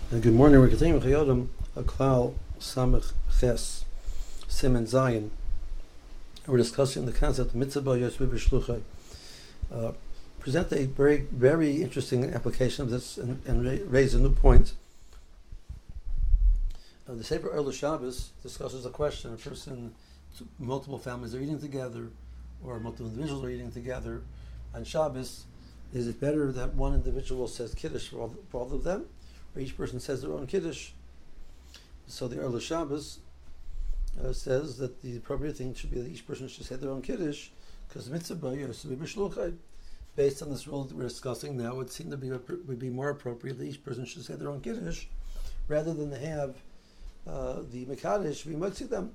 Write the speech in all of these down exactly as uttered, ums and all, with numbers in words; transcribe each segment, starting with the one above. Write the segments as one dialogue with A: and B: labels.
A: And good morning. We're continuing with Chayodim Aklal Samech Ches Simen Zayin. We're discussing the concept of mitzvah yosvi b'shluchai. Uh, present a very, very interesting application of this and, and ra- raise a new point. Uh, the Sefer Erla Shabbos discusses a question: a person, multiple families are eating together, or multiple individuals are eating together on Shabbos. Is it better that one individual says Kiddush for all, for all of them, or each person says their own Kiddush? So the Erla Shabbos uh, says that the appropriate thing should be that each person should say their own Kiddush, because the mitzvah yosvi b'shluchai. Based on this rule that we're discussing now, it would seem to be would be more appropriate that each person should say their own Kiddush, rather than to have uh, the Mekadesh be motzi them.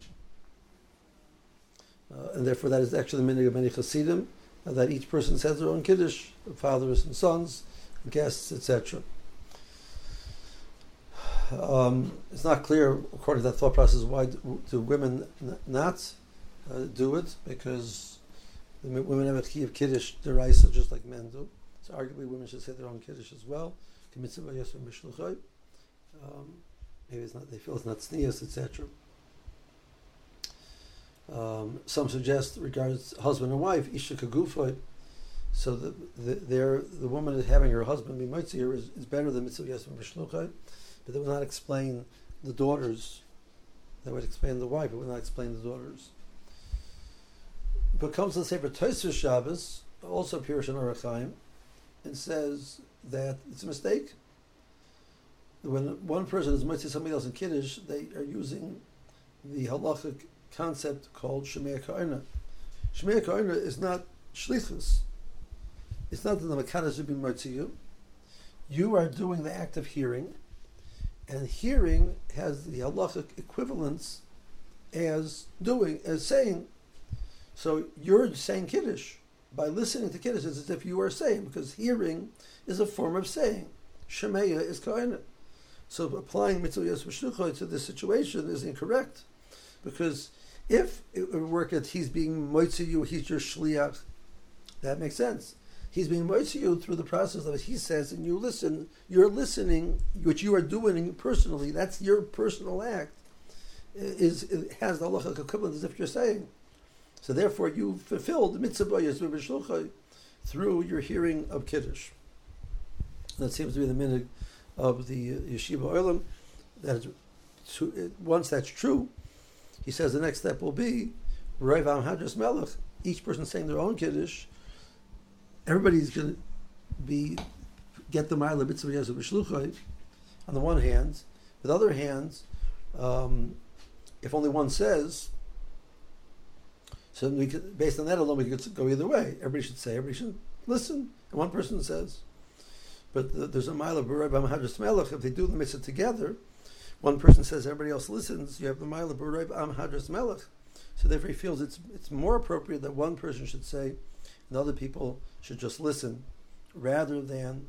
A: Uh, and therefore that is actually the meaning of many Chassidim, uh, that each person says their own Kiddush, fathers and sons, guests, et cetera. Um, it's not clear, according to that thought process, why do, do women n- not uh, do it, because the women have a chi of Kiddush deraisa just like men do. So arguably women should say their own Kiddush as well. Um, maybe it's not, they feel it's not sneas, et cetera. Um, some suggest regards husband and wife, isha kagufay, so the the, the woman is having her husband be motzir is, is better than mitzvah yosef b'shluchai, but they would not explain the daughters. They would explain the wife, but would not explain the daughters. But comes to the Sefer Tosfos Shabbos, also Pirush and Orach Chaim, and says that it's a mistake. When one person is motzir somebody else in Kiddush, they are using the halachic concept called Shemei Ka'ina. Shemei Ka'ina is not shlichus. It's not that the Mekadesh should be motzir you. You are doing the act of hearing, and hearing has the halachic equivalence as doing, as saying. So you're saying Kiddush. By listening to Kiddush, it's as if you are saying, because hearing is a form of saying. Shemeya is Ka'ina. So applying mitzvah yosef b'shluchai to this situation is incorrect, because if it would work that he's being moitzi you, he's your shliach, that makes sense. He's being moitzi you through the process of what he says, and you listen. You're listening, what you are doing personally. That's your personal act. Is it has the halachic equivalent as if you're saying. So therefore, you fulfilled the mitzvah yosef b'shluchai through your hearing of Kiddush. That seems to be the minhag of the Yeshiva Olam. That is, once that's true, he says the next step will be Rav Am Hadras Melech. Each person saying their own Kiddush. Everybody's going to be get the ma'ila mitzvah yosef b'shluchai on the one hand. With the other hand, um, if only one says, so we could, based on that alone, we could go either way. Everybody should say, everybody should listen, and one person says. But the, there's a ma'ila b'Rav Am Hadras Melech. If they do the mitzvah together, one person says, everybody else listens. You have the ma'ila b'Rav Am Hadras Melech. So therefore, he feels it's it's more appropriate that one person should say, and other people should just listen, rather than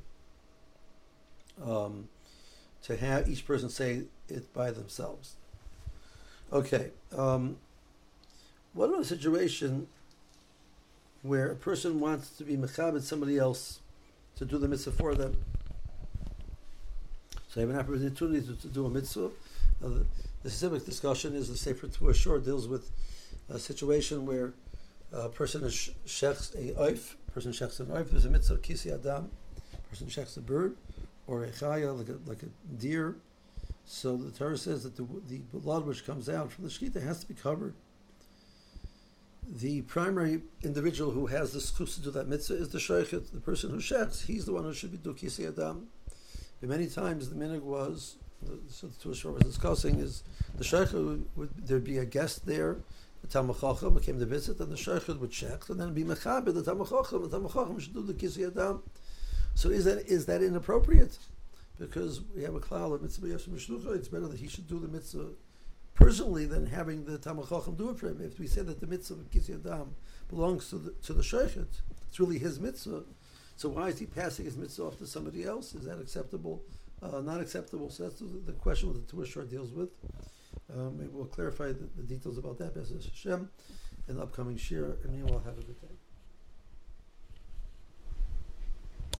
A: um, to have each person say it by themselves. Okay, um, what about a situation where a person wants to be mechabed somebody else to do the mitzvah for them? So you have an opportunity to, to do a mitzvah. Uh, the, the specific discussion is the Sefer Tuah Shor deals with a situation where a person is shechs a oif, person shechs an oif. There's a mitzvah kisi adam, person shechs a bird or a chaya like a like a deer. So the Torah says that the the blood which comes out from the shechita has to be covered. The primary individual who has the schus to do that mitzvah is the sheichet, the person who shechs. He's the one who should be do kisi adam. And many times the minhag was, so the Tuah Shor was discussing, is the sheichet would, would there'd be a guest there. The Talmid Chacham came to visit, and the sheichet would check, and then be mechaber the Talmid Chacham. The Talmid Chacham should do the kisi adam. So is that is that inappropriate? Because we have a klal of mitzvah yosef b'shluchai. It's better that he should do the mitzvah personally than having the Talmid Chacham do it for him. If we say that the mitzvah of kisi adam belongs to the to the sheichet, it's really his mitzvah. So why is he passing his mitzvah off to somebody else? Is that acceptable? Uh, not acceptable. So that's the, the question that the Tuah Shor deals with. Um, maybe we'll clarify the, the details about that, B'ezras Hashem, in the upcoming shir, and you all have a good day.